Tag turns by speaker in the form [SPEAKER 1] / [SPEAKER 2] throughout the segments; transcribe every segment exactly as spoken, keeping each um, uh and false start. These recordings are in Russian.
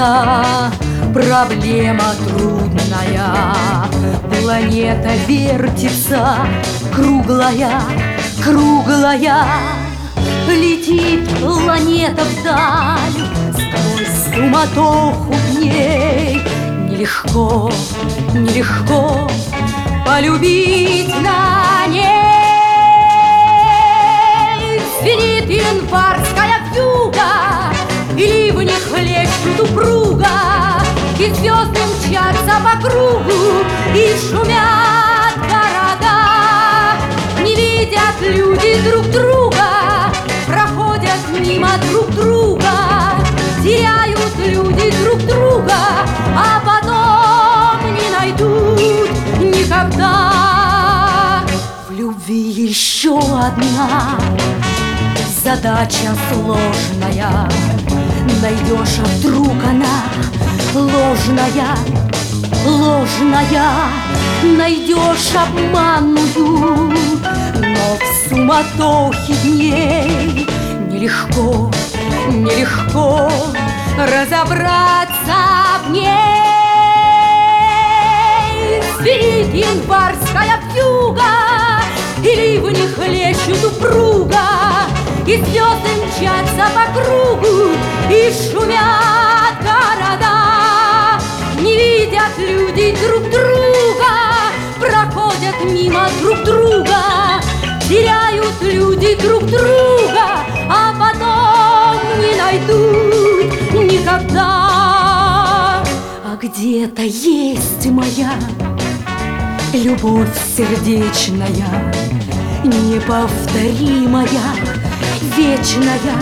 [SPEAKER 1] никогда. Проблема трудная, планета вертится, круглая, круглая. Летит планета вдаль, сквозь суматоху дней. Нелегко, нелегко полюбить на ней. Звенит январская вьюга, и ливни хлещут упруга, и звезды мчатся по кругу, и шумят города. Не видят люди друг друга, проходят мимо друг друга, теряют люди друг друга, а потом не найдут никогда. В любви еще одна задача сложная. Найдешь, а вдруг она ложная, ложная. Найдешь обманную, но в суматохе дней нелегко, нелегко разобраться в ней. Звенит январская вьюга, и ливни хлещут упруга, и звезды мчатся по кругу, и шумят города. Не видят люди друг друга, проходят мимо друг друга, теряют люди друг друга, а потом не найдут никогда. А где-то есть моя любовь сердечная, неповторимая, вечная,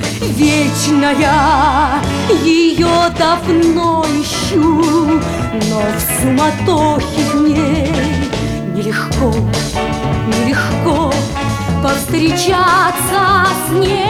[SPEAKER 1] вечная. Ее давно ищу, но в суматохе дней нелегко, нелегко повстречаться с ней.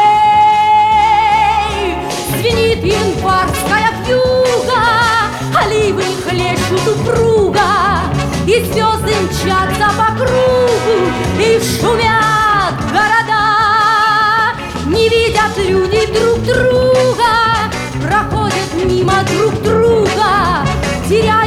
[SPEAKER 1] Звенит январская вьюга, а ливни хлещут упруга, и звезды мчатся по кругу, и шумят города. Не видят люди друг друга, проходят мимо друг друга, теряют